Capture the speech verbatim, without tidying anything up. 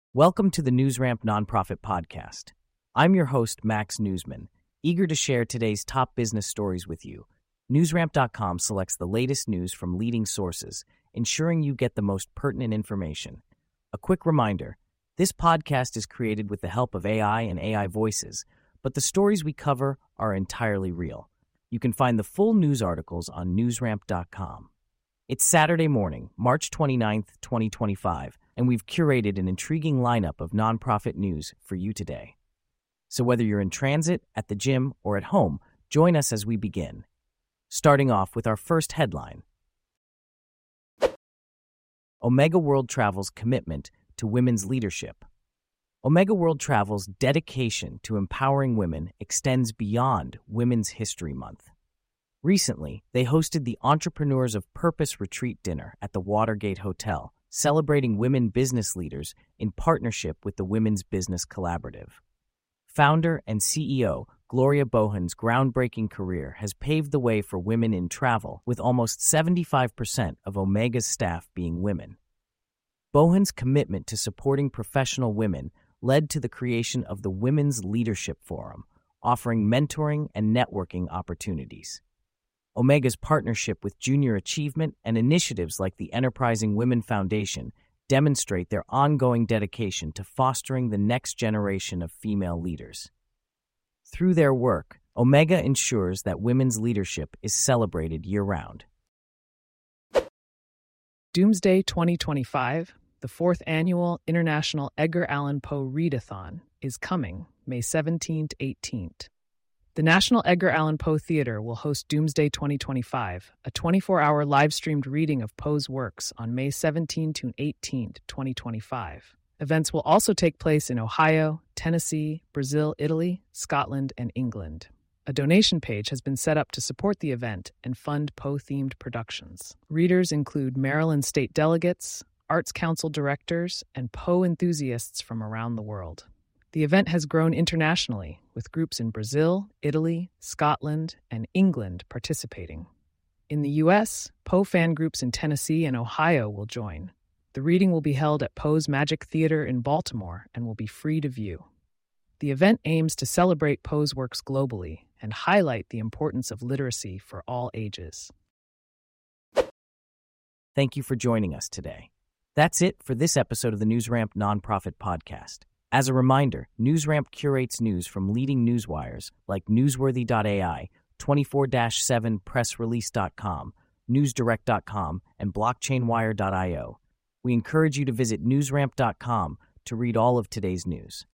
Welcome to the NewsRamp Nonprofit Podcast. I'm your host, Max Newsman, eager to share today's top business stories with you. NewsRamp dot com selects the latest news from leading sources, ensuring you get the most pertinent information. A quick reminder, this podcast is created with the help of A I and A I voices, but the stories we cover are entirely real. You can find the full news articles on NewsRamp dot com. It's Saturday morning, March twenty-ninth, twenty twenty-five, and we've curated an intriguing lineup of nonprofit news for you today. So whether you're in transit, at the gym, or at home, join us as we begin. Starting off with our first headline. Omega World Travel's commitment to women's leadership. Omega World Travel's dedication to empowering women extends beyond Women's History Month. Recently, they hosted the Entrepreneurs of Purpose Retreat Dinner at the Watergate Hotel, celebrating women business leaders in partnership with the Women's Business Collaborative. Founder and C E O Gloria Bohan's groundbreaking career has paved the way for women in travel, with almost seventy-five percent of Omega's staff being women. Bohan's commitment to supporting professional women led to the creation of the Women's Leadership Forum, offering mentoring and networking opportunities. Omega's partnership with Junior Achievement and initiatives like the Enterprising Women Foundation demonstrate their ongoing dedication to fostering the next generation of female leaders. Through their work, Omega ensures that women's leadership is celebrated year-round. Doomsday twenty twenty-five, the fourth annual International Edgar Allan Poe Readathon, is coming May seventeenth to eighteenth. The National Edgar Allan Poe Theater will host Doomsday twenty twenty-five, a twenty-four hour live-streamed reading of Poe's works on May seventeenth to eighteenth, twenty twenty-five. Events will also take place in Ohio, Tennessee, Brazil, Italy, Scotland, and England. A donation page has been set up to support the event and fund Poe-themed productions. Readers include Maryland state delegates, Arts Council directors, and Poe enthusiasts from around the world. The event has grown internationally, with groups in Brazil, Italy, Scotland, and England participating. In the U S, Poe fan groups in Tennessee and Ohio will join. The reading will be held at Poe's Magic Theater in Baltimore and will be free to view. The event aims to celebrate Poe's works globally and highlight the importance of literacy for all ages. Thank you for joining us today. That's it for this episode of the NewsRamp Nonprofit Podcast. As a reminder, NewsRamp curates news from leading newswires like Newsworthy dot A I, twenty-four seven press release dot com, Newsdirect dot com, and Blockchain Wire dot io. We encourage you to visit NewsRamp dot com to read all of today's news.